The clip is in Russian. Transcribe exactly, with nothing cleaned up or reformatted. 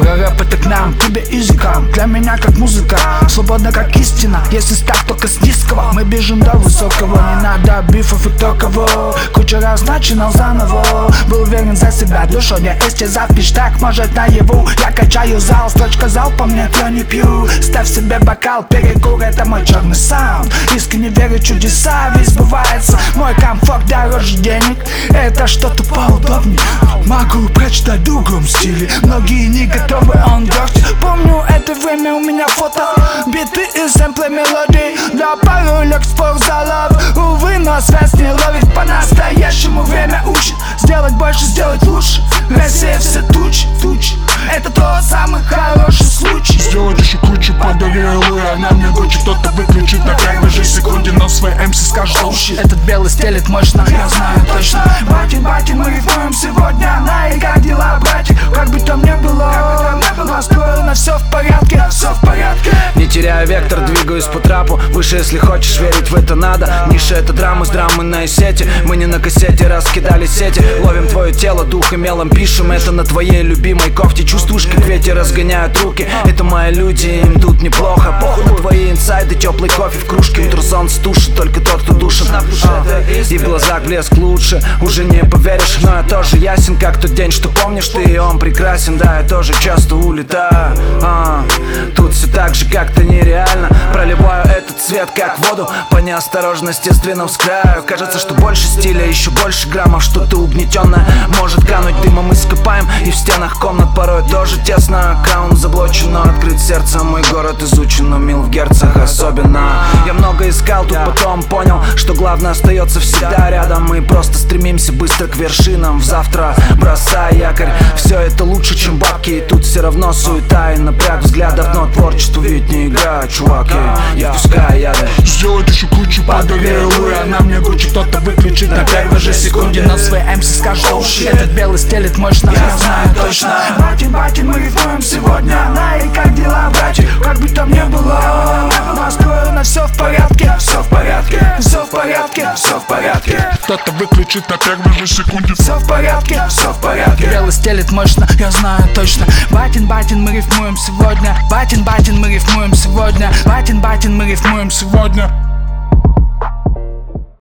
рэп это к нам, тебе языкам. Для меня как музыка, свободна как истина. Если стать только с низкого, мы бежим до высокого. Не надо бифов и кто кого. Куча раз начинал заново. Был уверен за себя, душой не истязав. Так может наяву. Я качаю зал, строчка залпом, нет, я не пью. Ставь себе бокал, перекур, это мой черный саунд. Искренне верю, чудеса ведь сбывается. Мой комфорт дороже денег, это что-то поудобнее. Могу прочитать в другом стиле. Многие не готовы, он дождь. Помню это время, у меня фото, биты и сэмплы мелодий. Для паролек спортзалов, увы, но связь не ловит. По-настоящему время учит сделать больше, сделать лучше. Россия все тучи, тучи. Это тот самый хороший случай. Сделать еще круче, подарил, и она мне гучи. Кто-то выключит на первой же секунде, но свои эм си скажет oh shit. Этот белый стелит мощно, я знаю точно. Батин, батин, мы рифмуем сегодня. На и как дела, братик? Как бы там ни было, настроено, все в порядке, все в порядке. Не теряя вектор, двигаюсь по трапу. Выше, если хочешь, верить в это надо. Ниша это драма с драмы на сети. Мы не на кассете, раскидали сети. Ловим твое тело, дух и мелом пишем. Это на твоей любимой кофте. Чувствуешь, как ветер разгоняют руки. Это мои люди, им тут неплохо. Похуй на твои инсайды, теплый кофе в кружке. Ультрасон стушит, только тот, кто душит. а, И в глазах блеск лучше, уже не поверишь. Но я тоже ясен, как тот день, что помнишь ты. И он прекрасен, да, я тоже часто улетаю. а, Тут все так же, как-то нереально. Проливаю этот цвет, как воду. По неосторожности сдвинув с краю. Кажется, что больше стиля, еще больше граммов. Что-то угнетенное может кануть дымом. Ископаем, и в стенах комнат порой тоже тесно. Аккаунт заблочен, но открыт сердцем. Мой город изучен, но мил в герцах особенно. Я много искал, тут потом понял, что главное остается всегда рядом. Мы просто стремимся быстро к вершинам. В завтра бросай якорь. Все это лучше, чем бабки. И тут все равно суета и напряг взглядов. Но творчество ведь не игра, чувак. И я пускай яды. Сделать еще круче, подарил, и она мне гучи. Кто-то выключит на первой же секунде, на свои эм си скажет oh shit. Этот белый стелит мощно, я знаю точно. Батин, батин, мы рифмуем сегодня. На и как дела, братик? Как бы там ни было, настроено, все в порядке, все в порядке, все в порядке, все в порядке. Кто-то выключит на первой же секунде. Все в порядке, все в порядке. Белый стелит мощно, я знаю точно. Батин, батин, мы рифмуем сегодня. Батин, батин, мы рифмуем сегодня. Батин, батин, мы рифмуем сегодня.